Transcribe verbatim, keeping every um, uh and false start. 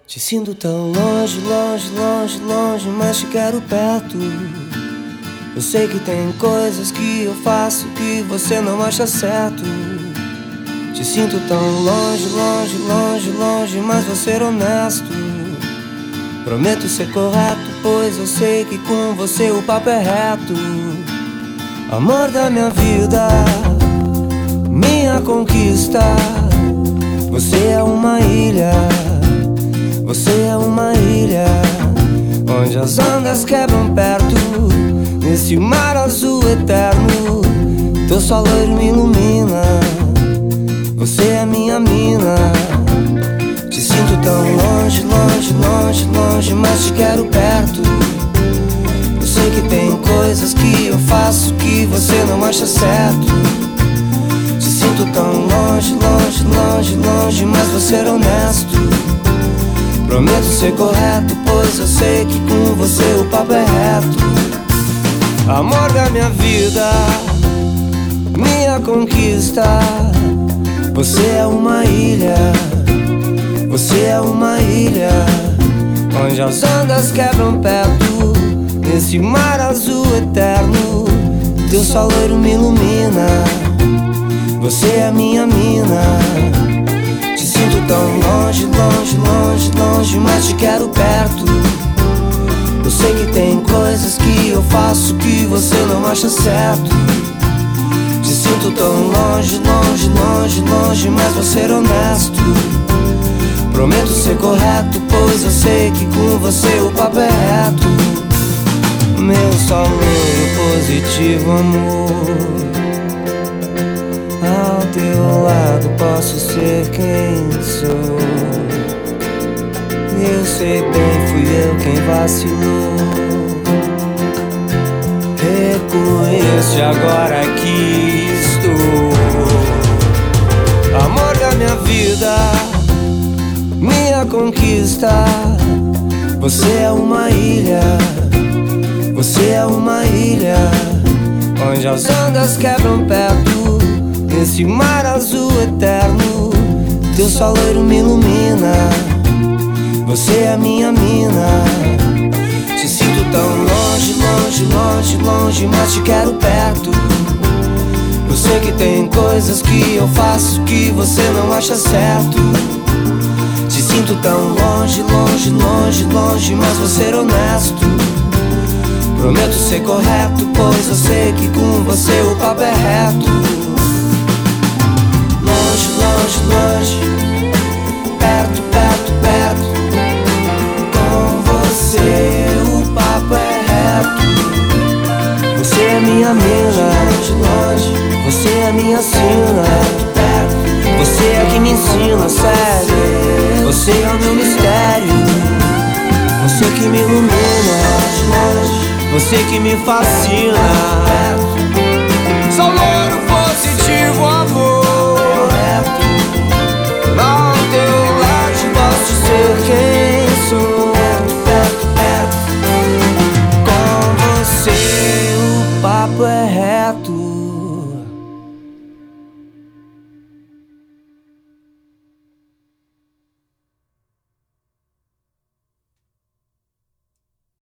Te sinto tão longe, longe, longe, longe, mas te quero perto. Eu sei que tem coisas que eu faço que você não acha certo. Te sinto tão longe, longe, longe, longe, mas vou ser honesto. Prometo ser correto, pois eu sei que com você o papo é reto. Amor da minha vida, minha conquista. Você é uma ilha, você é uma ilha, onde as ondas quebram perto, nesse mar azul eterno. Teu sol loiro me ilumina, você é minha mina. Te sinto tão longe, longe, longe, longe, mas te quero perto. Eu sei que tem coisas que eu faço que você não acha certo. Te sinto tão longe, longe, longe, longe, mas vou ser honesto. Prometo ser correto, pois eu sei que com você o papo é reto. Amor da minha vida, minha conquista. Você é uma ilha, você é uma ilha, onde as ondas quebram perto, nesse mar azul eterno. Teu sol loiro me ilumina, você é minha mina. Te sinto tão longe, longe, longe, longe, mas te quero perto. Eu sei que tem coisas que eu faço que você não acha certo. Te sinto tão longe, longe, longe, longe, mas vou ser honesto. Prometo ser correto, pois eu sei que com você o papo é reto. Meu sol loiro positivo, amor. Ao teu lado posso ser quem sou. Eu sei bem, fui eu quem vacilou. Reconheço agora que estou. Amor da minha vida, minha conquista. Você é uma ilha, você é uma ilha, onde as ondas quebram perto, nesse mar azul eterno. Teu sol loiro me ilumina, você é minha mina. Te sinto tão longe, longe, longe, longe, mas te quero perto. Eu sei que tem coisas que eu faço que você não acha certo. Te sinto tão longe, longe, longe, longe, mas vou ser honesto. Prometo ser correto, pois eu sei que com você o papo é reto. Longe, longe, longe, perto, perto, perto. Com você o papo é reto. Você é minha mina, longe, longe. Você é minha sina, perto. Você é que me ensina, sério. Você é o meu mistério. Você que me ilumina, você que me fascina. Sou loiro positivo, amor. Ao teu lado posso ser quem sou. Com você o papo é reto.